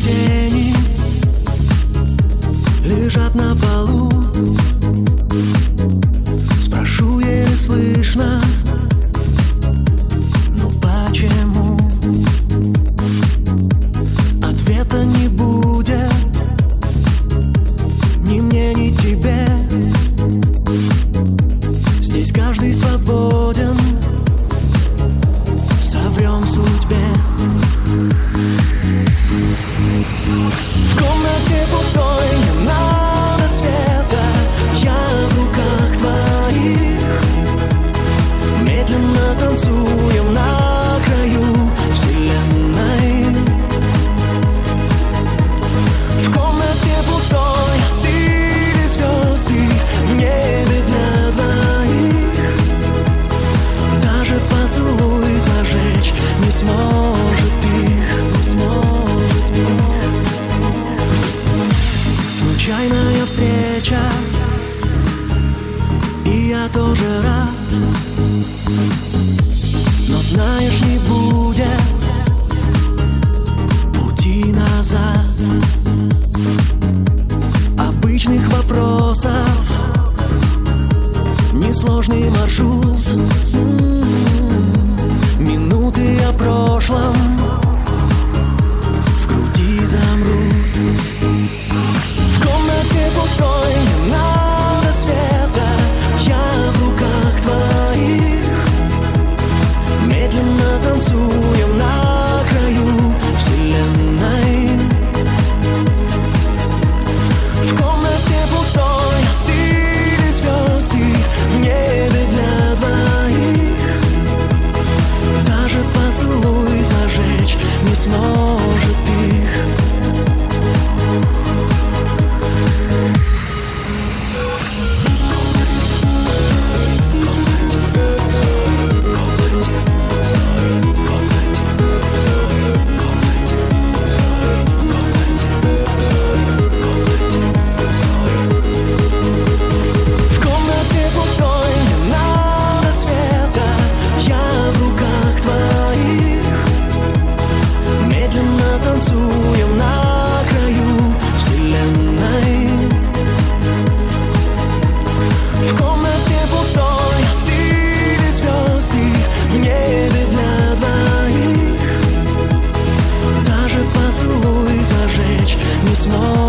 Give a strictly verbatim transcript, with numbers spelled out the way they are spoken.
тени лежат на полу. Спрошу еле слышно, ну почему? Ответа не будет ни мне, ни тебе. Здесь каждый свободен, соврем судьбе. В комнате пустой, не надо света. Я в руках твоих. Медленно танцуем на краю вселенной. В комнате пустой остыли звезды в небе для двоих. Даже поцелуй зажечь не сможет их, не сможет их. Случайная встреча, и я тоже рад. Но знаешь, не будет пути назад. Обычных вопросов, несложный маршрут. Минуты о прошлом в груди замрут. В комнате пустой, не надо света. Я в руках твоих. Медленно танцуем на краю вселенной. В комнате пустой остыли звезды в небе для двоих. Даже поцелуй зажечь не сможет их. Танцуем на краю вселенной. В комнате пустой остыли звезды в небе для двоих. Даже поцелуй зажечь не сможет.